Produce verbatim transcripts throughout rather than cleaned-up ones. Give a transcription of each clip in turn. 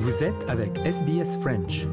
Vous êtes avec S B S French.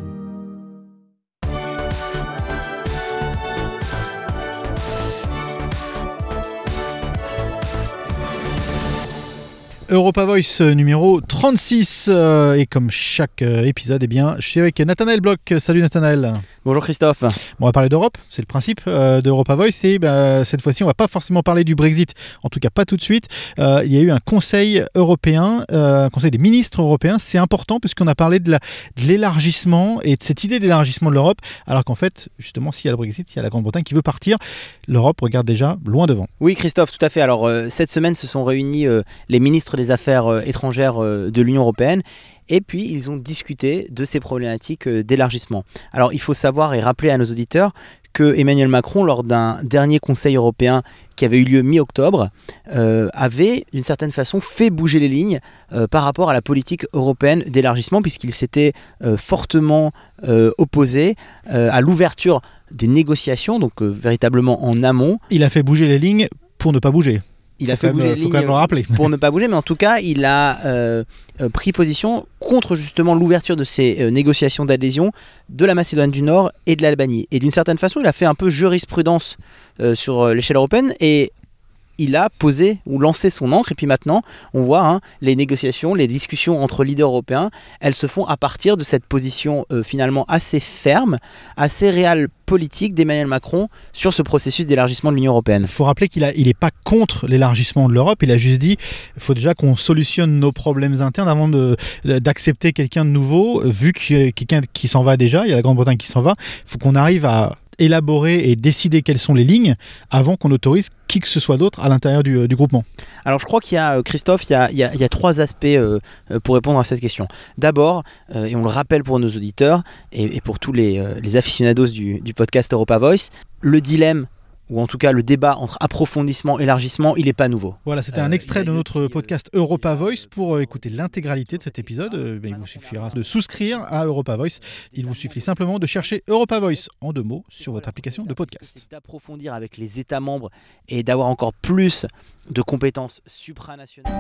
Europa Voice numéro trente-six euh, et comme chaque euh, épisode, eh bien, je suis avec Nathanaël Bloch. Salut Nathanaël. Bonjour Christophe. Bon, on va parler d'Europe, c'est le principe euh, d'Europa Voice et bah, cette fois-ci on va pas forcément parler du Brexit, en tout cas pas tout de suite. Euh, il y a eu un conseil européen, euh, un conseil des ministres européens, c'est important puisqu'on a parlé de, la, de l'élargissement et de cette idée d'élargissement de l'Europe, alors qu'en fait, justement, s'il y a le Brexit, il y a la Grande-Bretagne qui veut partir, l'Europe regarde déjà loin devant. Oui Christophe, tout à fait. Alors euh, cette semaine se sont réunis euh, les ministres des Affaires euh, étrangères euh, de l'Union européenne. Et puis, ils ont discuté de ces problématiques d'élargissement. Alors, il faut savoir et rappeler à nos auditeurs que Emmanuel Macron, lors d'un dernier Conseil européen qui avait eu lieu mi-octobre, euh, avait d'une certaine façon fait bouger les lignes euh, par rapport à la politique européenne d'élargissement, puisqu'il s'était euh, fortement euh, opposé euh, à l'ouverture des négociations, donc euh, véritablement en amont. Il a fait bouger les lignes pour ne pas bouger. Il a fait bouger les lignes pour ne pas bouger, mais en tout cas, il a euh, pris position contre justement l'ouverture de ces euh, négociations d'adhésion de la Macédoine du Nord et de l'Albanie. Et d'une certaine façon, il a fait un peu jurisprudence euh, sur euh, l'échelle européenne et il a posé ou lancé son encre. Et puis maintenant, on voit hein, les négociations, les discussions entre leaders européens, elles se font à partir de cette position euh, finalement assez ferme, assez réelle politique d'Emmanuel Macron sur ce processus d'élargissement de l'Union européenne. Il faut rappeler qu'il a, il n'est pas contre l'élargissement de l'Europe, il a juste dit qu'il faut déjà qu'on solutionne nos problèmes internes avant de, d'accepter quelqu'un de nouveau, vu qu'il y a quelqu'un qui s'en va déjà, il y a la Grande-Bretagne qui s'en va, il faut qu'on arrive à élaborer et décider quelles sont les lignes avant qu'on autorise qui que ce soit d'autre à l'intérieur du, du groupement. Alors je crois qu'il y a, Christophe, il y a, il y a, il y a trois aspects euh, pour répondre à cette question. D'abord, euh, et on le rappelle pour nos auditeurs et, et pour tous les, euh, les aficionados du, du podcast Europa Voice, le dilemme, ou en tout cas le débat entre approfondissement et élargissement, il n'est pas nouveau. Voilà, c'était un extrait euh, de notre podcast Europa Voice. Pour euh, écouter l'intégralité de cet épisode, euh, ben, il vous suffira de souscrire à Europa Voice. Il vous suffit simplement de chercher Europa Voice en deux mots sur votre application de podcast. D'approfondir avec les États membres et d'avoir encore plus de compétences supranationales.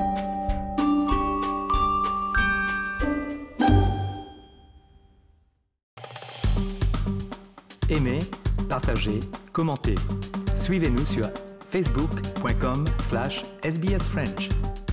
Aimez, partagez, commentez. Suivez-nous sur facebook point com slash S B S French.